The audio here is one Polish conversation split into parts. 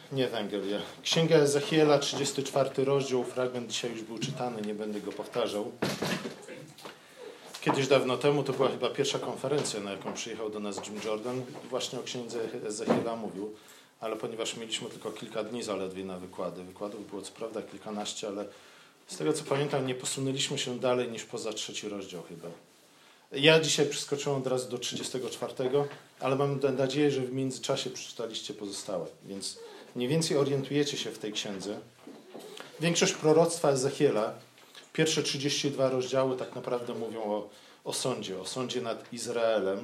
Nie Ewangelia. Księga Ezechiela, 34 rozdział, fragment dzisiaj już był czytany, nie będę go powtarzał. Kiedyś dawno temu, to była chyba pierwsza konferencja, na jaką przyjechał do nas Jim Jordan, właśnie o księdze Ezechiela mówił, ale ponieważ mieliśmy tylko kilka dni zaledwie na wykłady, wykładów było co prawda kilkanaście, ale z tego co pamiętam nie posunęliśmy się dalej niż poza 3 rozdział chyba. Ja dzisiaj przeskoczyłem od razu do 34, ale mam nadzieję, że w międzyczasie przeczytaliście pozostałe, więc mniej więcej orientujecie się w tej księdze. Większość proroctwa Ezechiela, pierwsze 32 rozdziały tak naprawdę mówią o sądzie nad Izraelem.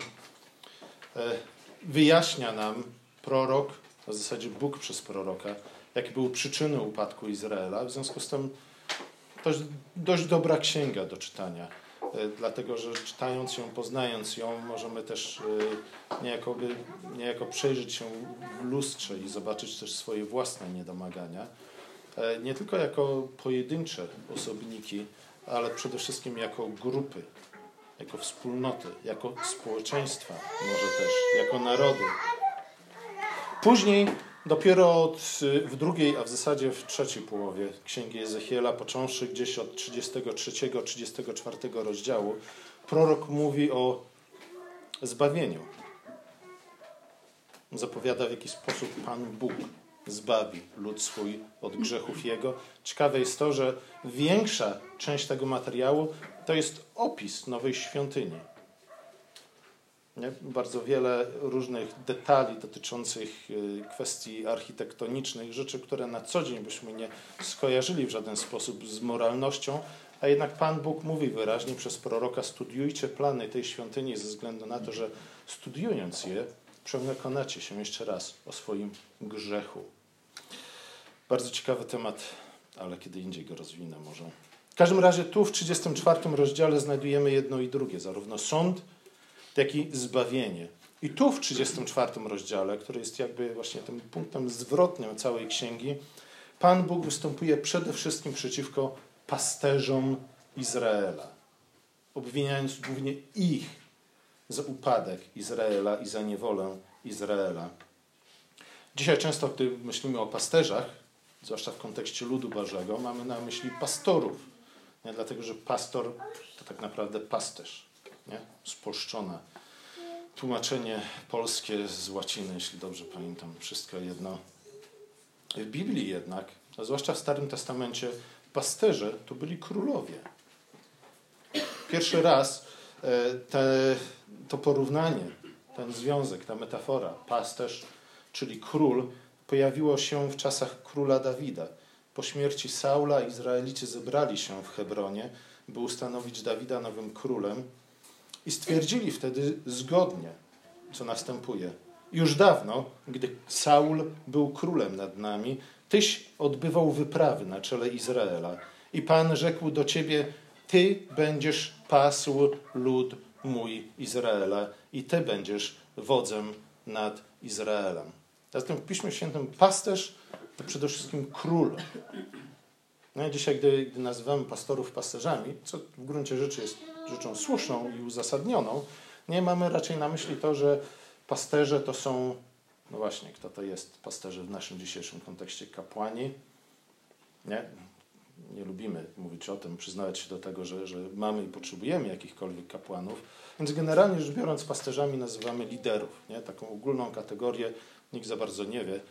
Wyjaśnia nam prorok, a w zasadzie Bóg przez proroka, jakie były przyczyny upadku Izraela. W związku z tym to jest dość dobra księga do czytania, dlatego że czytając ją, poznając ją, możemy też niejako przejrzeć się w lustrze i zobaczyć też swoje własne niedomagania. Nie tylko jako pojedyncze osobniki, ale przede wszystkim jako grupy, jako wspólnoty, jako społeczeństwa, może też jako narody. Później, dopiero w drugiej, a w zasadzie w trzeciej połowie Księgi Ezechiela, począwszy gdzieś od 33-34 rozdziału, prorok mówi o zbawieniu. Zapowiada, w jaki sposób Pan Bóg zbawi lud swój od grzechów jego. Ciekawe jest to, że większa część tego materiału to jest opis nowej świątyni. Nie? Bardzo wiele różnych detali dotyczących kwestii architektonicznych, rzeczy, które na co dzień byśmy nie skojarzyli w żaden sposób z moralnością, a jednak Pan Bóg mówi wyraźnie przez proroka: studiujcie plany tej świątyni ze względu na to, że studiując je, przekonacie się jeszcze raz o swoim grzechu. Bardzo ciekawy temat, ale kiedy indziej go rozwinę może. W każdym razie tu w 34 rozdziale znajdujemy jedno i drugie, zarówno sąd, jak i zbawienie. I tu w 34 rozdziale, który jest jakby właśnie tym punktem zwrotnym całej księgi, Pan Bóg występuje przede wszystkim przeciwko pasterzom Izraela, obwiniając głównie ich za upadek Izraela i za niewolę Izraela. Dzisiaj często, gdy myślimy o pasterzach, zwłaszcza w kontekście ludu Bożego, mamy na myśli pastorów. Nie? Dlatego, że pastor to tak naprawdę pasterz. Nie? Spolszczone tłumaczenie polskie z łaciny, jeśli dobrze pamiętam, wszystko jedno. W Biblii jednak, a zwłaszcza w Starym Testamencie, pasterze to byli królowie. Pierwszy raz to porównanie, ten związek, ta metafora, pasterz, czyli król, pojawiło się w czasach króla Dawida. Po śmierci Saula Izraelici zebrali się w Hebronie, by ustanowić Dawida nowym królem i stwierdzili wtedy zgodnie, co następuje. Już dawno, gdy Saul był królem nad nami, tyś odbywał wyprawy na czele Izraela i Pan rzekł do ciebie: ty będziesz pasł lud mój Izraela i ty będziesz wodzem nad Izraelem. Zatem w Piśmie Świętym pasterz to przede wszystkim król. No i dzisiaj, gdy nazywamy pastorów pasterzami, co w gruncie rzeczy jest rzeczą słuszną i uzasadnioną, nie mamy raczej na myśli to, że pasterze to są, no właśnie, kto to jest pasterze w naszym dzisiejszym kontekście? Kapłani. Nie lubimy mówić o tym, przyznawać się do tego, że mamy i potrzebujemy jakichkolwiek kapłanów. Więc generalnie rzecz biorąc, pasterzami nazywamy liderów. Nie? Taką ogólną kategorię nikt za bardzo nie wie,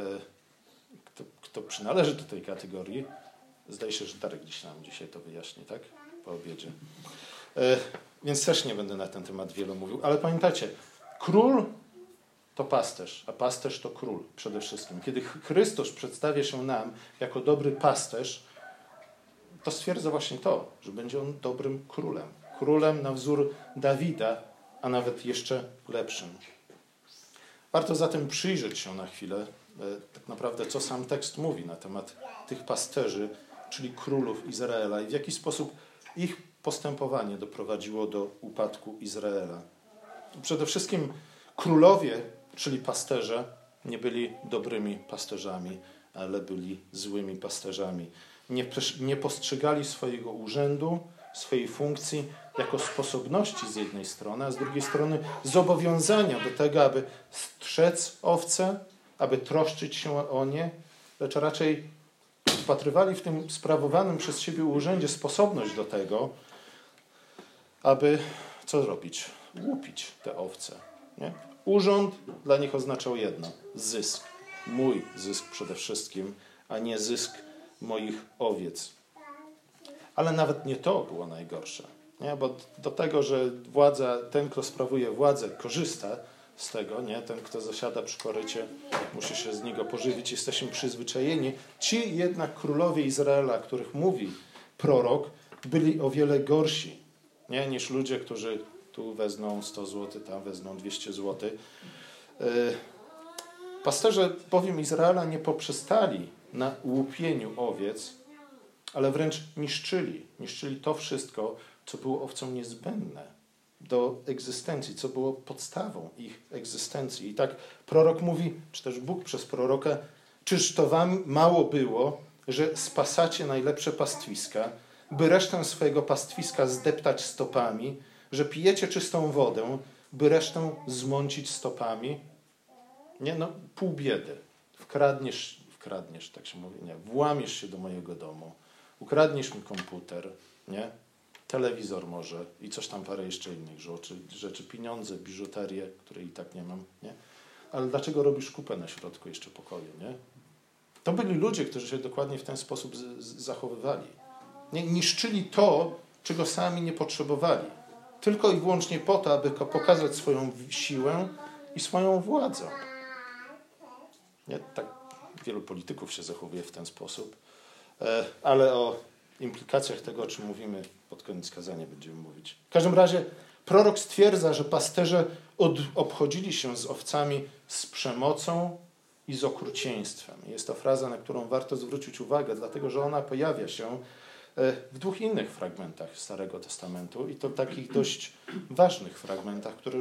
kto przynależy do tej kategorii. Zdaje się, że Darek gdzieś nam dzisiaj to wyjaśni, tak? Po obiedzie. Więc też nie będę na ten temat wiele mówił. Ale pamiętajcie, król to pasterz, a pasterz to król przede wszystkim. Kiedy Chrystus przedstawia się nam jako dobry pasterz, to stwierdza właśnie to, że będzie on dobrym królem. Królem na wzór Dawida, a nawet jeszcze lepszym. Warto zatem przyjrzeć się na chwilę tak naprawdę, co sam tekst mówi na temat tych pasterzy, czyli królów Izraela i w jaki sposób ich postępowanie doprowadziło do upadku Izraela. Przede wszystkim królowie, czyli pasterze, nie byli dobrymi pasterzami, ale byli złymi pasterzami. Nie postrzegali swojego urzędu, swojej funkcji jako sposobności z jednej strony, a z drugiej strony zobowiązania do tego, aby strzec owce aby troszczyć się o nie, lecz raczej wpatrywali w tym sprawowanym przez siebie urzędzie sposobność do tego, aby co zrobić? Łupić te owce. Nie? Urząd dla nich oznaczał jedno: zysk. Mój zysk przede wszystkim, a nie zysk moich owiec. Ale nawet nie to było najgorsze. Nie? Bo do tego, że władza, ten, kto sprawuje władzę, korzysta z tego, nie? Ten, kto zasiada przy korycie, musi się z niego pożywić, jesteśmy przyzwyczajeni. Ci jednak królowie Izraela, których mówi prorok, byli o wiele gorsi, nie? Niż ludzie, którzy tu wezmą 100 zł, tam wezmą 200 zł. Pasterze bowiem Izraela nie poprzestali na łupieniu owiec, ale wręcz niszczyli to wszystko, co było owcom niezbędne do egzystencji, co było podstawą ich egzystencji. I tak prorok mówi, czy też Bóg przez proroka: czyż to wam mało było, że spasacie najlepsze pastwiska, by resztę swojego pastwiska zdeptać stopami, że pijecie czystą wodę, by resztę zmącić stopami? Nie, no, pół biedy. Wkradniesz, tak się mówi, nie, włamiesz się do mojego domu, ukradniesz mi komputer, nie? Telewizor może i coś tam parę jeszcze innych rzeczy, pieniądze, biżuterię, której i tak nie mam, nie? Ale dlaczego robisz kupę na środku jeszcze pokoju, nie? To byli ludzie, którzy się dokładnie w ten sposób zachowywali. Nie? Niszczyli to, czego sami nie potrzebowali. Tylko i wyłącznie po to, aby pokazać swoją siłę i swoją władzę. Nie? Tak wielu polityków się zachowuje w ten sposób. Ale o implikacjach tego, o czym mówimy, pod koniec kazania będziemy mówić. W każdym razie prorok stwierdza, że pasterze obchodzili się z owcami z przemocą i z okrucieństwem. Jest to fraza, na którą warto zwrócić uwagę, dlatego że ona pojawia się w 2 innych fragmentach Starego Testamentu i to takich dość ważnych fragmentach, które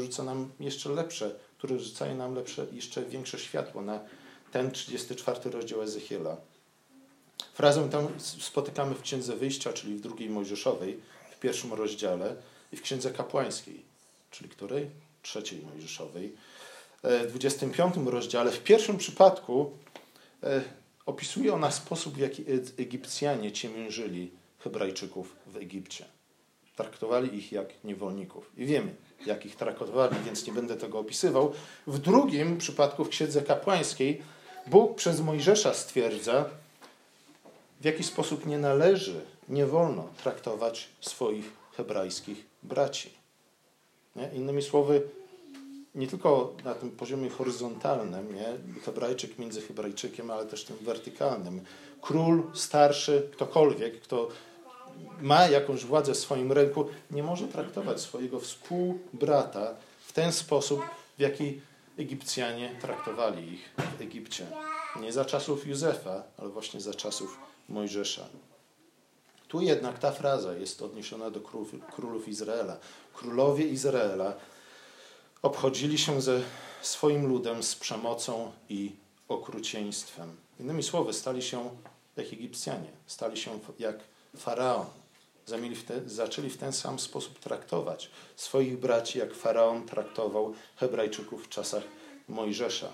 rzucają nam jeszcze większe światło na ten 34 rozdział Ezechiela. Frazę tę spotykamy w Księdze Wyjścia, czyli w 2 Mojżeszowej, w 1 rozdziale i w Księdze Kapłańskiej, czyli której? 3 Mojżeszowej. W 25 rozdziale, w pierwszym przypadku opisuje ona sposób, w jaki Egipcjanie ciemiężyli Hebrajczyków w Egipcie. Traktowali ich jak niewolników. I wiemy, jak ich traktowali, więc nie będę tego opisywał. W drugim przypadku, w Księdze Kapłańskiej, Bóg przez Mojżesza stwierdza, w jaki sposób nie wolno traktować swoich hebrajskich braci. Nie? Innymi słowy, nie tylko na tym poziomie horyzontalnym, nie? Hebrajczyk między Hebrajczykiem, ale też tym wertykalnym. Król, starszy, ktokolwiek, kto ma jakąś władzę w swoim ręku, nie może traktować swojego współbrata w ten sposób, w jaki Egipcjanie traktowali ich w Egipcie. Nie za czasów Józefa, ale właśnie za czasów Mojżesza. Tu jednak ta fraza jest odniesiona do królów Izraela. Królowie Izraela obchodzili się ze swoim ludem z przemocą i okrucieństwem. Innymi słowy, stali się jak Egipcjanie, stali się jak Faraon. Zaczęli w ten sam sposób traktować swoich braci, jak Faraon traktował Hebrajczyków w czasach Mojżesza.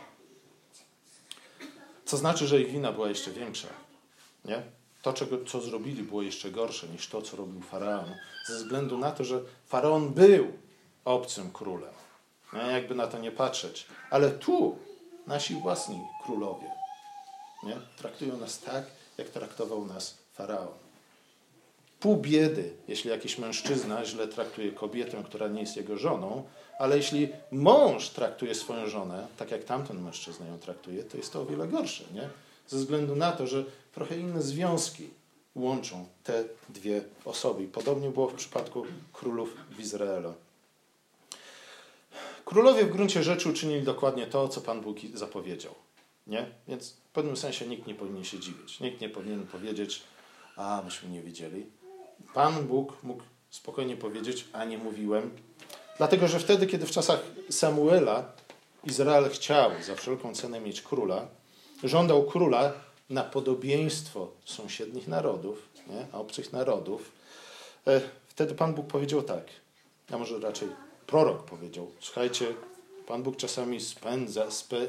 Co znaczy, że ich wina była jeszcze większa. Nie? To, co zrobili, było jeszcze gorsze niż to, co robił Faraon. Ze względu na to, że Faraon był obcym królem. Nie? Jakby na to nie patrzeć. Ale tu nasi własni królowie, nie? Traktują nas tak, jak traktował nas Faraon. Pół biedy, jeśli jakiś mężczyzna źle traktuje kobietę, która nie jest jego żoną, ale jeśli mąż traktuje swoją żonę, tak jak tamten mężczyzna ją traktuje, to jest to o wiele gorsze, nie? Ze względu na to, że trochę inne związki łączą te 2 osoby. I podobnie było w przypadku królów w Izraelu. Królowie w gruncie rzeczy uczynili dokładnie to, co Pan Bóg zapowiedział. Nie? Więc w pewnym sensie nikt nie powinien się dziwić. Nikt nie powinien powiedzieć, a myśmy nie wiedzieli. Pan Bóg mógł spokojnie powiedzieć, a nie mówiłem. Dlatego, że wtedy, kiedy w czasach Samuela Izrael chciał za wszelką cenę mieć króla, żądał króla na podobieństwo sąsiednich narodów, nie? Obcych narodów, wtedy Pan Bóg powiedział tak, a może raczej prorok powiedział, słuchajcie, Pan Bóg czasami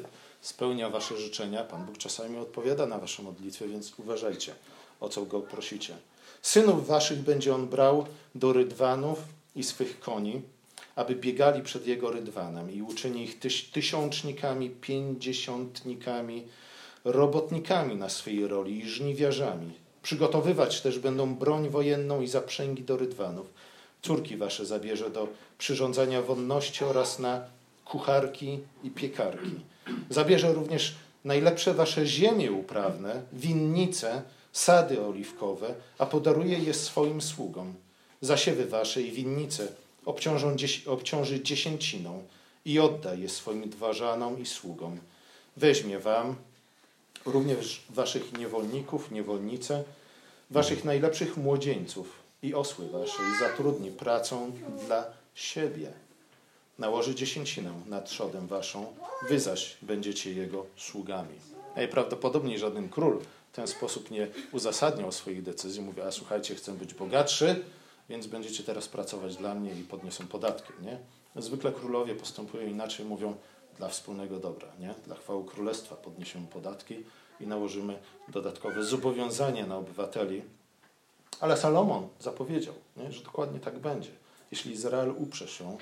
spełnia wasze życzenia. Pan Bóg czasami odpowiada na wasze modlitwy, więc uważajcie, o co go prosicie. Synów waszych będzie on brał do rydwanów i swych koni, aby biegali przed jego rydwanem i uczyni ich tysiącznikami, pięćdziesiątnikami, robotnikami na swej roli i żniwiarzami. Przygotowywać też będą broń wojenną i zaprzęgi do rydwanów. Córki wasze zabierze do przyrządzania wonności oraz na kucharki i piekarki. Zabierze również najlepsze wasze ziemie uprawne, winnice, sady oliwkowe, a podaruje je swoim sługom. Zasiewy wasze i winnice obciąży dziesięciną i odda je swoim dwarzanom i sługom. Weźmie wam również waszych niewolników, niewolnice, waszych najlepszych młodzieńców i osły wasze i zatrudni pracą dla siebie. Nałoży dziesięcinę nad trzodem waszą, wy zaś będziecie jego sługami. Najprawdopodobniej żaden król w ten sposób nie uzasadniał swoich decyzji. Mówi, a słuchajcie, chcę być bogatszy, więc będziecie teraz pracować dla mnie i podniosą podatki. Nie? Zwykle królowie postępują inaczej, mówią dla wspólnego dobra, nie? Dla chwały królestwa podniesiemy podatki i nałożymy dodatkowe zobowiązania na obywateli. Ale Salomon zapowiedział, nie? Że dokładnie tak będzie. Jeśli Izrael uprze się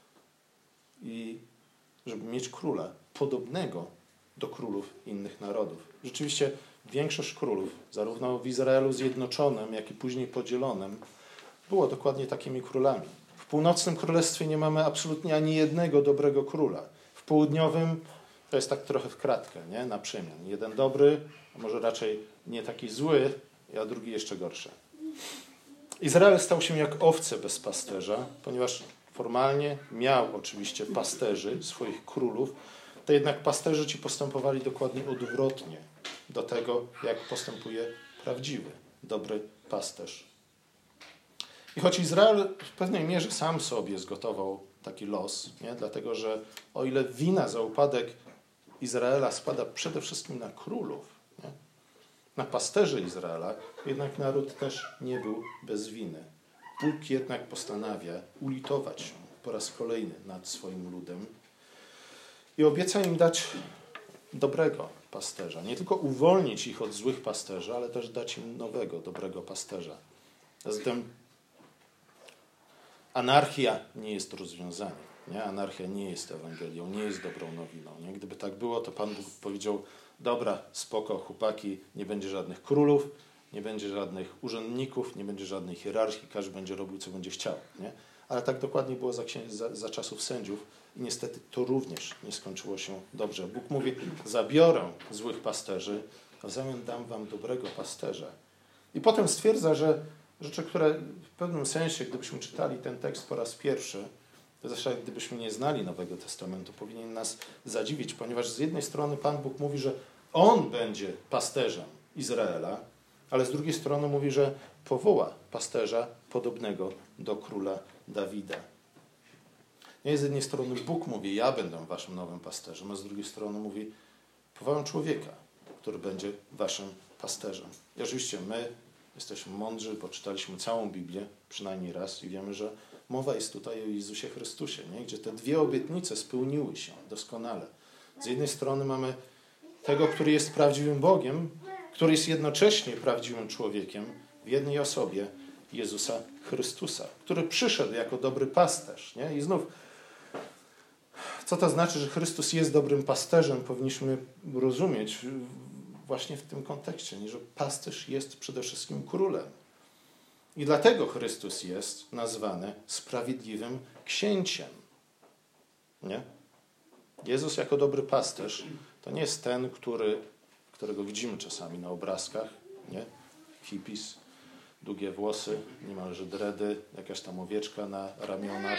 i żeby mieć króla podobnego do królów innych narodów. Rzeczywiście większość królów, zarówno w Izraelu zjednoczonym, jak i później podzielonym, było dokładnie takimi królami. W północnym królestwie nie mamy absolutnie ani jednego dobrego króla. W południowym to jest tak trochę w kratkę, nie? Na przemian. Jeden dobry, a może raczej nie taki zły, a drugi jeszcze gorszy. Izrael stał się jak owce bez pasterza, ponieważ formalnie miał oczywiście pasterzy, swoich królów, to jednak pasterze ci postępowali dokładnie odwrotnie do tego, jak postępuje prawdziwy, dobry pasterz. I choć Izrael w pewnej mierze sam sobie zgotował taki los, nie? Dlatego że o ile wina za upadek Izraela spada przede wszystkim na królów, nie? Na pasterzy Izraela, jednak naród też nie był bez winy. Bóg jednak postanawia ulitować się po raz kolejny nad swoim ludem i obieca im dać dobrego pasterza. Nie tylko uwolnić ich od złych pasterzy, ale też dać im nowego, dobrego pasterza. Zatem anarchia nie jest rozwiązaniem. Nie? Anarchia nie jest Ewangelią, nie jest dobrą nowiną. Nie? Gdyby tak było, to Pan Bóg powiedział, dobra, spoko, chłopaki, nie będzie żadnych królów, nie będzie żadnych urzędników, nie będzie żadnej hierarchii, każdy będzie robił, co będzie chciał. Nie? Ale tak dokładnie było za czasów sędziów i niestety to również nie skończyło się dobrze. Bóg mówi, zabiorę złych pasterzy, a w zamian dam wam dobrego pasterza. I potem stwierdza, że rzeczy, które w pewnym sensie, gdybyśmy czytali ten tekst po raz pierwszy, to zresztą gdybyśmy nie znali Nowego Testamentu, powinien nas zadziwić, ponieważ z jednej strony Pan Bóg mówi, że On będzie pasterzem Izraela, ale z drugiej strony mówi, że powoła pasterza podobnego do króla Dawida. Nie z jednej strony Bóg mówi, ja będę waszym nowym pasterzem, a z drugiej strony mówi, powołam człowieka, który będzie waszym pasterzem. I oczywiście my jesteśmy mądrzy, bo czytaliśmy całą Biblię, przynajmniej raz, i wiemy, że mowa jest tutaj o Jezusie Chrystusie, nie? Gdzie te dwie obietnice spełniły się doskonale. Z jednej strony mamy tego, który jest prawdziwym Bogiem, który jest jednocześnie prawdziwym człowiekiem w jednej osobie, Jezusa Chrystusa, który przyszedł jako dobry pasterz. Nie? I znów, co to znaczy, że Chrystus jest dobrym pasterzem, powinniśmy rozumieć właśnie w tym kontekście, nie? Że pasterz jest przede wszystkim królem. I dlatego Chrystus jest nazwany sprawiedliwym księciem. Nie? Jezus jako dobry pasterz to nie jest ten, którego widzimy czasami na obrazkach, nie? Hippies, długie włosy, niemalże dredy, jakaś tam owieczka na ramionach,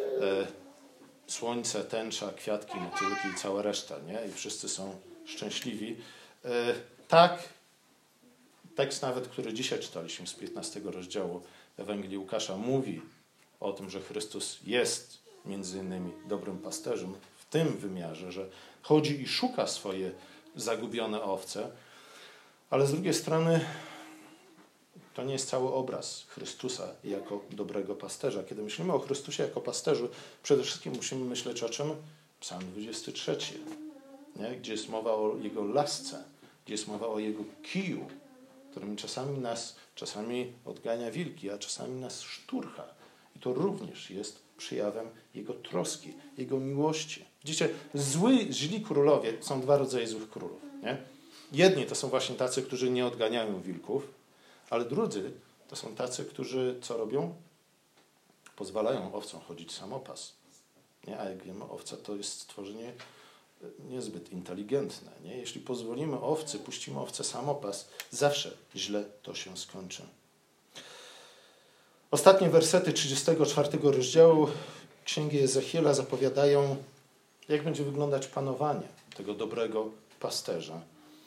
słońce, tęcza, kwiatki, motylki i cała reszta, nie? I wszyscy są szczęśliwi. Tak, tekst nawet, który dzisiaj czytaliśmy z 15 rozdziału Ewangelii Łukasza, mówi o tym, że Chrystus jest między innymi dobrym pasterzem w tym wymiarze, że chodzi i szuka swoje zagubione owce, ale z drugiej strony to nie jest cały obraz Chrystusa jako dobrego pasterza. Kiedy myślimy o Chrystusie jako pasterzu, przede wszystkim musimy myśleć o czym? Psalm 23. nie? Gdzie jest mowa o Jego lasce, gdzie jest mowa o Jego kiju, którym czasami odgania wilki, a czasami nas szturcha. I to również jest przejawem Jego troski, Jego miłości. Widzicie, źli królowie, są dwa rodzaje złych królów. Nie? Jedni to są właśnie tacy, którzy nie odganiają wilków, ale drudzy to są tacy, którzy co robią? Pozwalają owcom chodzić samopas. Nie? A jak wiemy, owca to jest stworzenie niezbyt inteligentne. Nie? Jeśli pozwolimy owcy, puścimy owce samopas, zawsze źle to się skończy. Ostatnie wersety 34 rozdziału Księgi Ezechiela zapowiadają, jak będzie wyglądać panowanie tego dobrego pasterza.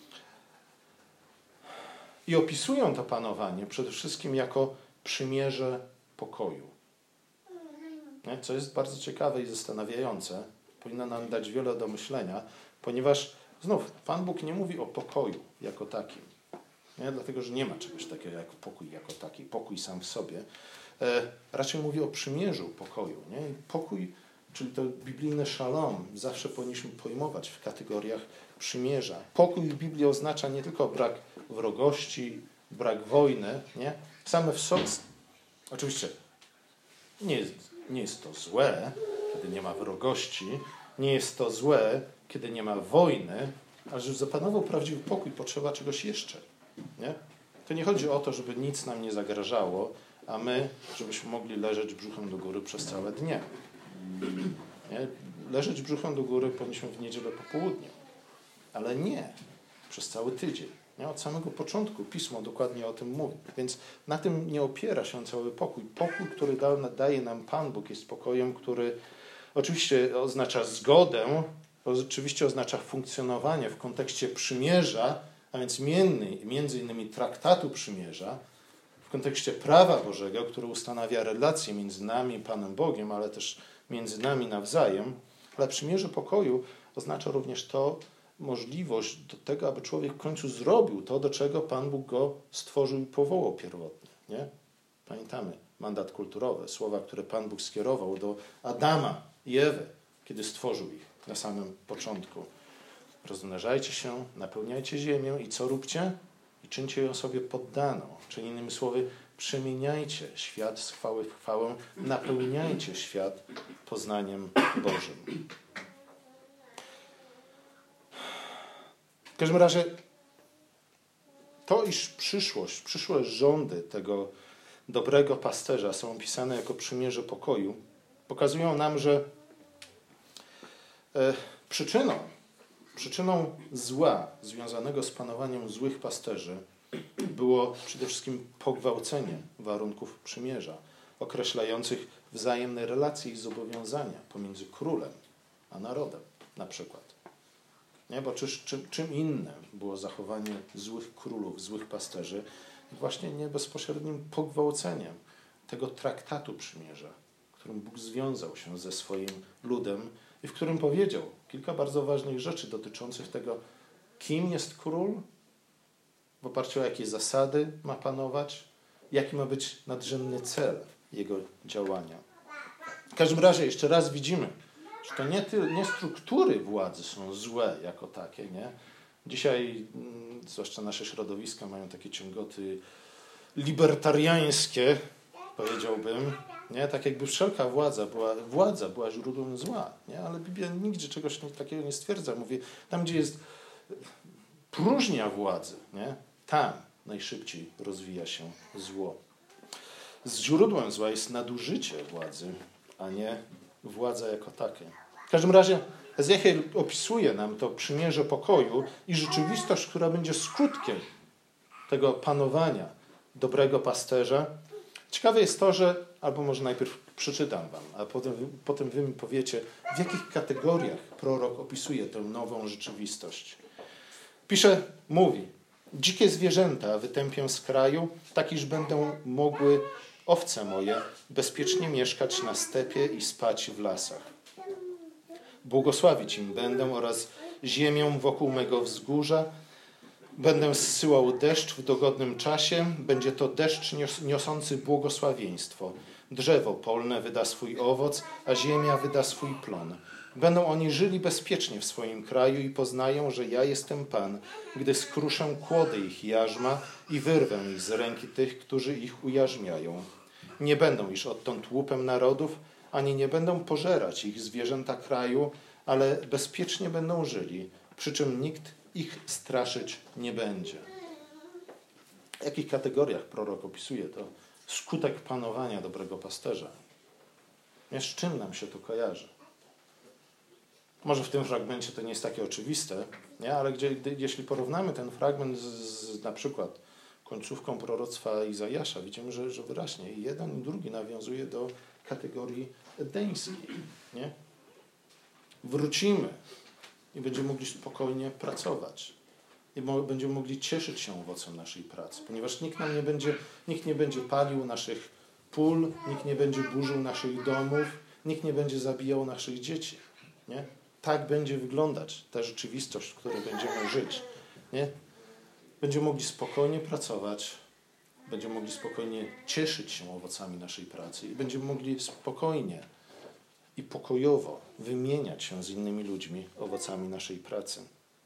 I opisują to panowanie przede wszystkim jako przymierze pokoju. Nie? Co jest bardzo ciekawe i zastanawiające, powinno nam dać wiele do myślenia, ponieważ znów Pan Bóg nie mówi o pokoju jako takim. Nie? Dlatego, że nie ma czegoś takiego jak pokój jako taki, pokój sam w sobie. Raczej mówi o przymierzu pokoju. Nie? I pokój, czyli to biblijne szalom, zawsze powinniśmy pojmować w kategoriach przymierza. Pokój w Biblii oznacza nie tylko brak wrogości, brak wojny. Nie? Same w sobie. Oczywiście nie jest to złe, kiedy nie ma wrogości. Nie jest to złe, kiedy nie ma wojny, ale żeby zapanował prawdziwy pokój, potrzeba czegoś jeszcze. Nie? To nie chodzi o to, żeby nic nam nie zagrażało, a my, żebyśmy mogli leżeć brzuchem do góry przez całe dnie. Nie? Leżeć brzuchem do góry powinniśmy w niedzielę po południu, ale nie przez cały tydzień. Nie? Od samego początku Pismo dokładnie o tym mówi. Więc na tym nie opiera się cały pokój. Pokój, który daje nam Pan Bóg, jest pokojem, który oczywiście oznacza zgodę, oczywiście oznacza funkcjonowanie w kontekście przymierza, a więc między innymi traktatu przymierza, w kontekście prawa Bożego, które ustanawia relacje między nami i Panem Bogiem, ale też między nami nawzajem. Ale przymierze pokoju oznacza również to, możliwość do tego, aby człowiek w końcu zrobił to, do czego Pan Bóg go stworzył i powołał pierwotnie. Nie? Pamiętamy mandat kulturowy, słowa, które Pan Bóg skierował do Adama i Ewy, kiedy stworzył ich na samym początku. Rozmnażajcie się, napełniajcie ziemię i co róbcie? I czyńcie ją sobie poddaną. Czyli innymi słowy, przemieniajcie świat z chwały w chwałę, napełniajcie świat poznaniem Bożym. W każdym razie to, iż przyszłe rządy tego dobrego pasterza są opisane jako przymierze pokoju, pokazują nam, że przyczyną zła związanego z panowaniem złych pasterzy było przede wszystkim pogwałcenie warunków przymierza, określających wzajemne relacje i zobowiązania pomiędzy królem a narodem na przykład. Nie? Bo czym innym było zachowanie złych królów, złych pasterzy, właśnie nie bezpośrednim pogwałceniem tego traktatu przymierza, którym Bóg związał się ze swoim ludem i w którym powiedział kilka bardzo ważnych rzeczy dotyczących tego, kim jest król, w oparciu o jakie zasady ma panować, jaki ma być nadrzędny cel jego działania. W każdym razie jeszcze raz widzimy, że to nie struktury władzy są złe jako takie. Nie? Dzisiaj, zwłaszcza nasze środowiska, mają takie ciągoty libertariańskie, powiedziałbym. Nie? Tak jakby wszelka władza była źródłem zła. Nie? Ale Biblia nigdzie czegoś takiego nie stwierdza. Mówi, tam gdzie jest próżnia władzy, nie? Tam najszybciej rozwija się zło. Źródłem zła jest nadużycie władzy, a nie władza jako takie. W każdym razie Ezechiel opisuje nam to przymierze pokoju i rzeczywistość, która będzie skutkiem tego panowania dobrego pasterza. Ciekawe jest to, że, albo może najpierw przeczytam wam, a potem wy mi powiecie, w jakich kategoriach prorok opisuje tę nową rzeczywistość. Mówi, dzikie zwierzęta wytępię z kraju, tak iż będą mogły owce moje bezpiecznie mieszkać na stepie i spać w lasach. Błogosławić im będę oraz ziemię wokół mego wzgórza. Będę zsyłał deszcz w dogodnym czasie. Będzie to deszcz niosący błogosławieństwo. Drzewo polne wyda swój owoc, a ziemia wyda swój plon. Będą oni żyli bezpiecznie w swoim kraju i poznają, że ja jestem Pan, gdy skruszę kłody ich jarzma i wyrwę ich z ręki tych, którzy ich ujarzmiają. Nie będą już odtąd łupem narodów, ani nie będą pożerać ich zwierzęta kraju, ale bezpiecznie będą żyli, przy czym nikt ich straszyć nie będzie. W jakich kategoriach prorok opisuje to skutek panowania dobrego pasterza? Z czym nam się to kojarzy? Może w tym fragmencie to nie jest takie oczywiste, nie? Ale jeśli porównamy ten fragment z na przykład końcówką proroctwa Izajasza, widzimy, że wyraźnie jeden i drugi nawiązuje do kategorii edeńskiej. Nie? Wrócimy i będziemy mogli spokojnie pracować. I będziemy mogli cieszyć się owocem naszej pracy, ponieważ nikt nie będzie palił naszych pól, nikt nie będzie burzył naszych domów, nikt nie będzie zabijał naszych dzieci. Nie? Tak będzie wyglądać ta rzeczywistość, w której będziemy żyć. Nie? Będziemy mogli spokojnie pracować, będziemy mogli spokojnie cieszyć się owocami naszej pracy i będziemy mogli spokojnie i pokojowo wymieniać się z innymi ludźmi owocami naszej pracy.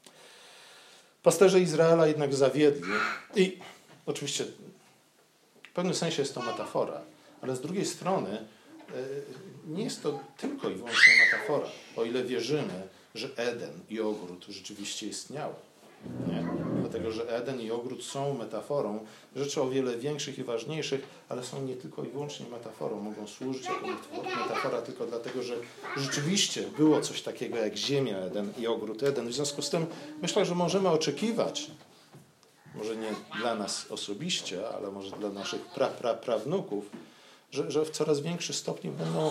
Pasterze Izraela jednak zawiedli i oczywiście w pewnym sensie jest to metafora, ale z drugiej strony nie jest to tylko i wyłącznie metafora, o ile wierzymy, że Eden i ogród rzeczywiście istniały. Nie? Dlatego, że Eden i ogród są metaforą rzeczy o wiele większych i ważniejszych, ale są nie tylko i wyłącznie metaforą. Mogą służyć jako metafora tylko dlatego, że rzeczywiście było coś takiego jak ziemia Eden i ogród Eden. W związku z tym myślę, że możemy oczekiwać, może nie dla nas osobiście, ale może dla naszych prawnuków, że w coraz większym stopniu będą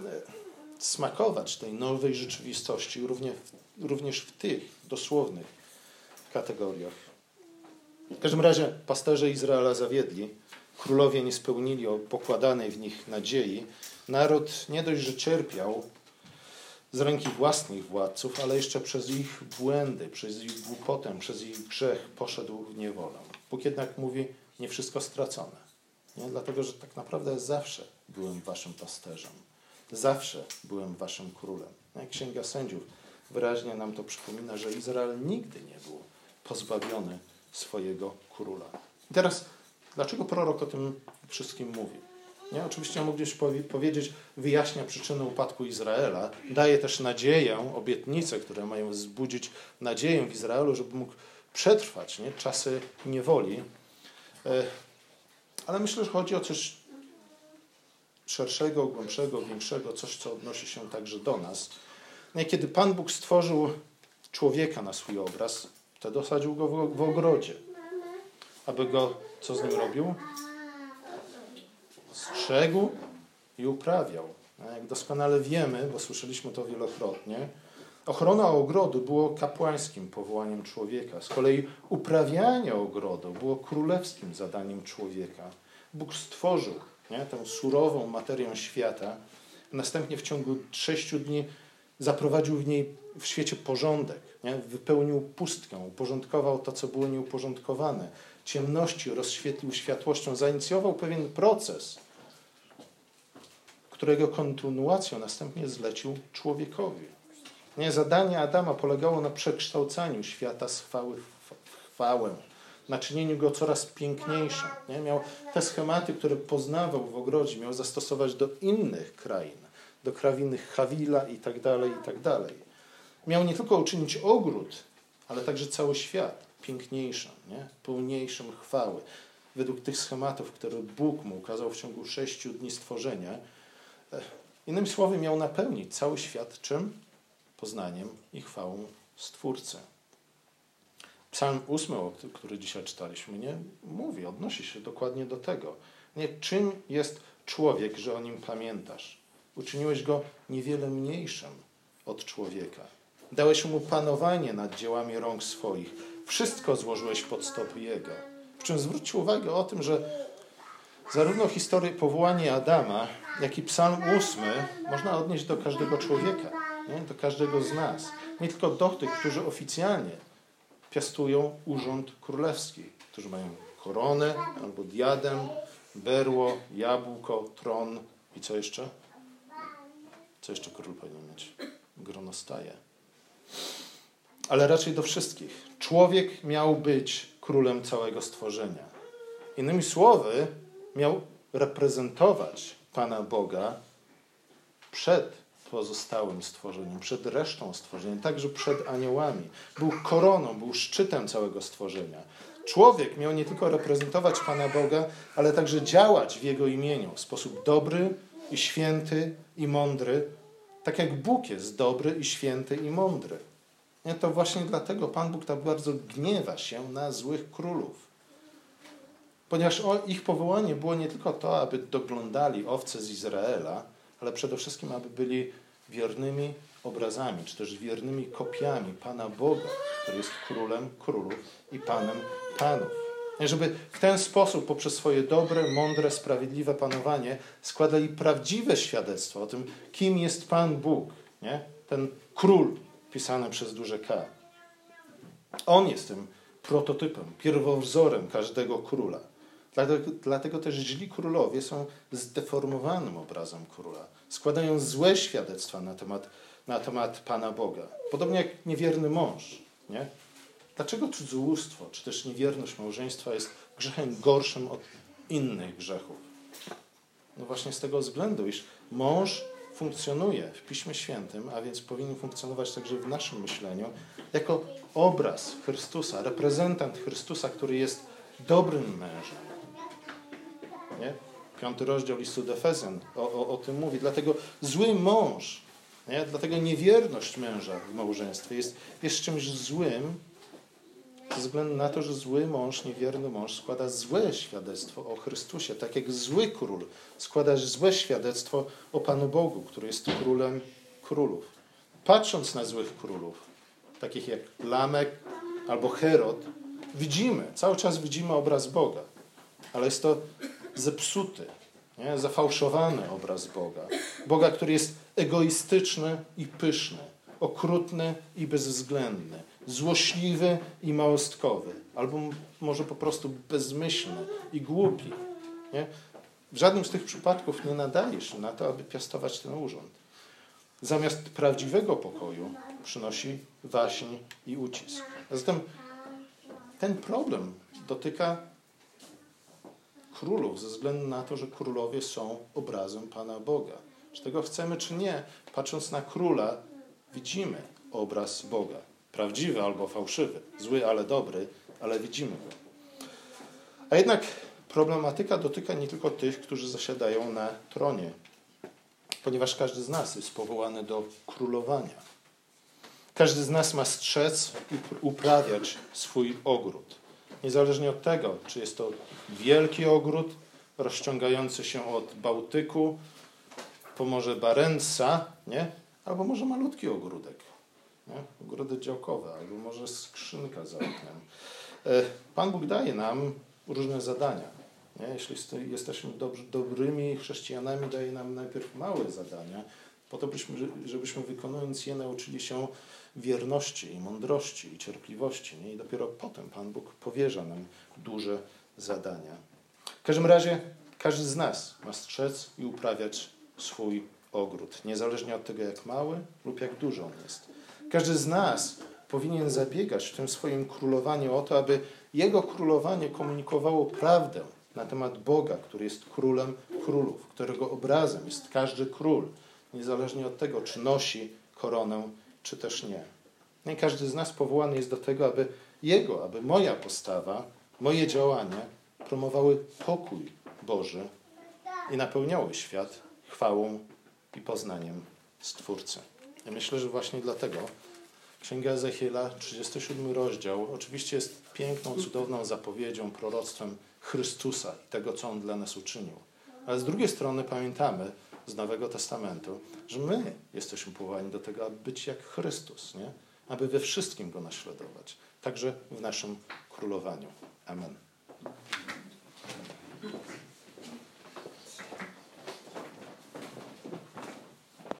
smakować tej nowej rzeczywistości, również w tych dosłownych kategoriach. W każdym razie pasterze Izraela zawiedli, królowie nie spełnili pokładanej w nich nadziei, naród nie dość, że cierpiał z ręki własnych władców, ale jeszcze przez ich błędy, przez ich głupotę, przez ich grzech poszedł w niewolę. Bóg jednak mówi, nie wszystko stracone. Nie? Dlatego, że tak naprawdę zawsze byłem waszym pasterzem. Zawsze byłem waszym królem. Księga Sędziów wyraźnie nam to przypomina, że Izrael nigdy nie był pozbawiony swojego króla. I teraz, dlaczego prorok o tym wszystkim mówi? Nie? Oczywiście moglibyśmy powiedzieć, wyjaśnia przyczynę upadku Izraela, daje też nadzieję, obietnice, które mają wzbudzić nadzieję w Izraelu, żeby mógł przetrwać czasy niewoli. Ale myślę, że chodzi o coś szerszego, głębszego, większego, coś, co odnosi się także do nas. Kiedy Pan Bóg stworzył człowieka na swój obraz, wtedy osadził go w ogrodzie, aby go, co z nim robił? Strzegł i uprawiał. Jak doskonale wiemy, bo słyszeliśmy to wielokrotnie, ochrona ogrodu było kapłańskim powołaniem człowieka. Z kolei uprawianie ogrodu było królewskim zadaniem człowieka. Bóg stworzył tę surową materię świata, następnie w ciągu 6 dni zaprowadził w świecie porządek, wypełnił pustkę, uporządkował to, co było nieuporządkowane, ciemności rozświetlił światłością, zainicjował pewien proces, którego kontynuacją następnie zlecił człowiekowi. Zadanie Adama polegało na przekształcaniu świata z chwały w chwałę, na czynieniu go coraz piękniejszym. Miał te schematy, które poznawał w ogrodzie, miał zastosować do innych krain, do krainy Hawila i tak dalej. Miał nie tylko uczynić ogród, ale także cały świat piękniejszym, pełniejszym chwały. Według tych schematów, które Bóg mu ukazał w ciągu 6 dni stworzenia. Innymi słowy, miał napełnić cały świat czym? Poznaniem i chwałą Stwórcy. Psalm 8, który dzisiaj czytaliśmy, odnosi się dokładnie do tego. Czym jest człowiek, że o nim pamiętasz? Uczyniłeś go niewiele mniejszym od człowieka. Dałeś mu panowanie nad dziełami rąk swoich. Wszystko złożyłeś pod stopy jego. Przy czym zwróćcie uwagę o tym, że zarówno historię powołania Adama, jak i Psalm 8 można odnieść do każdego człowieka, do każdego z nas. Nie tylko do tych, którzy oficjalnie piastują urząd królewski, którzy mają koronę albo diadem, berło, jabłko, tron i co jeszcze? Co jeszcze król powinien mieć? gronostaje. Ale raczej do wszystkich. Człowiek miał być królem całego stworzenia. Innymi słowy, miał reprezentować Pana Boga przed pozostałym stworzeniem, przed resztą stworzenia, także przed aniołami. Był koroną, był szczytem całego stworzenia. Człowiek miał nie tylko reprezentować Pana Boga, ale także działać w Jego imieniu w sposób dobry i święty i mądry, tak jak Bóg jest dobry i święty i mądry. I to właśnie dlatego Pan Bóg tak bardzo gniewa się na złych królów. Ponieważ ich powołanie było nie tylko to, aby doglądali owce z Izraela, ale przede wszystkim, aby byli wiernymi obrazami, czy też wiernymi kopiami Pana Boga, który jest królem królów i Panem panów. I żeby w ten sposób, poprzez swoje dobre, mądre, sprawiedliwe panowanie, składali prawdziwe świadectwo o tym, kim jest Pan Bóg. Nie? Ten król pisany przez duże K. On jest tym prototypem, pierwowzorem każdego króla. Dlatego też źli królowie są zdeformowanym obrazem króla. Składają złe świadectwa na temat Pana Boga. Podobnie jak niewierny mąż. Nie? Dlaczego cudzołóstwo, czy też niewierność małżeństwa jest grzechem gorszym od innych grzechów? No właśnie z tego względu, iż mąż funkcjonuje w Piśmie Świętym, a więc powinien funkcjonować także w naszym myśleniu, jako obraz Chrystusa, reprezentant Chrystusa, który jest dobrym mężem. Nie? 5 rozdział listu do Efezjan o tym mówi. Dlatego zły mąż, nie? Dlatego niewierność męża w małżeństwie jest czymś złym, ze względu na to, że zły mąż, niewierny mąż składa złe świadectwo o Chrystusie, tak jak zły król składa złe świadectwo o Panu Bogu, który jest królem królów. Patrząc na złych królów, takich jak Lamek albo Herod, cały czas widzimy obraz Boga, ale jest to zepsuty, nie? Zafałszowany obraz Boga. Boga, który jest egoistyczny i pyszny, okrutny i bezwzględny, złośliwy i małostkowy, albo może po prostu bezmyślny i głupi. Nie? W żadnym z tych przypadków nie nadaje się na to, aby piastować ten urząd. Zamiast prawdziwego pokoju przynosi waśń i ucisk. A zatem ten problem dotyka królów ze względu na to, że królowie są obrazem Pana Boga. Czy tego chcemy, czy nie, patrząc na króla, widzimy obraz Boga. Prawdziwy albo fałszywy, zły, ale dobry, ale widzimy go. A jednak problematyka dotyka nie tylko tych, którzy zasiadają na tronie, ponieważ każdy z nas jest powołany do królowania. Każdy z nas ma strzec i uprawiać swój ogród. Niezależnie od tego, czy jest to wielki ogród rozciągający się od Bałtyku po Morze Barentsa, nie? Albo może malutki ogródek. Nie? Ogrody działkowe, albo może skrzynka za oknem. Pan Bóg daje nam różne zadania. Nie? Jeśli jesteśmy dobrymi chrześcijanami, daje nam najpierw małe zadania, po to, żebyśmy wykonując je nauczyli się wierności i mądrości i cierpliwości. Nie? I dopiero potem Pan Bóg powierza nam duże zadania. W każdym razie każdy z nas ma strzec i uprawiać swój ogród, niezależnie od tego, jak mały lub jak duży on jest. Każdy z nas powinien zabiegać w tym swoim królowaniu o to, aby jego królowanie komunikowało prawdę na temat Boga, który jest królem królów, którego obrazem jest każdy król, niezależnie od tego, czy nosi koronę, czy też nie. I każdy z nas powołany jest do tego, aby moja postawa, moje działania promowały pokój Boży i napełniały świat chwałą i poznaniem Stwórcy. Ja myślę, że właśnie dlatego Księga Ezechiela, 37 rozdział, oczywiście jest piękną, cudowną zapowiedzią, proroctwem Chrystusa i tego, co On dla nas uczynił. Ale z drugiej strony pamiętamy z Nowego Testamentu, że my jesteśmy powołani do tego, aby być jak Chrystus, nie? Aby we wszystkim Go naśladować, także w naszym królowaniu. Amen.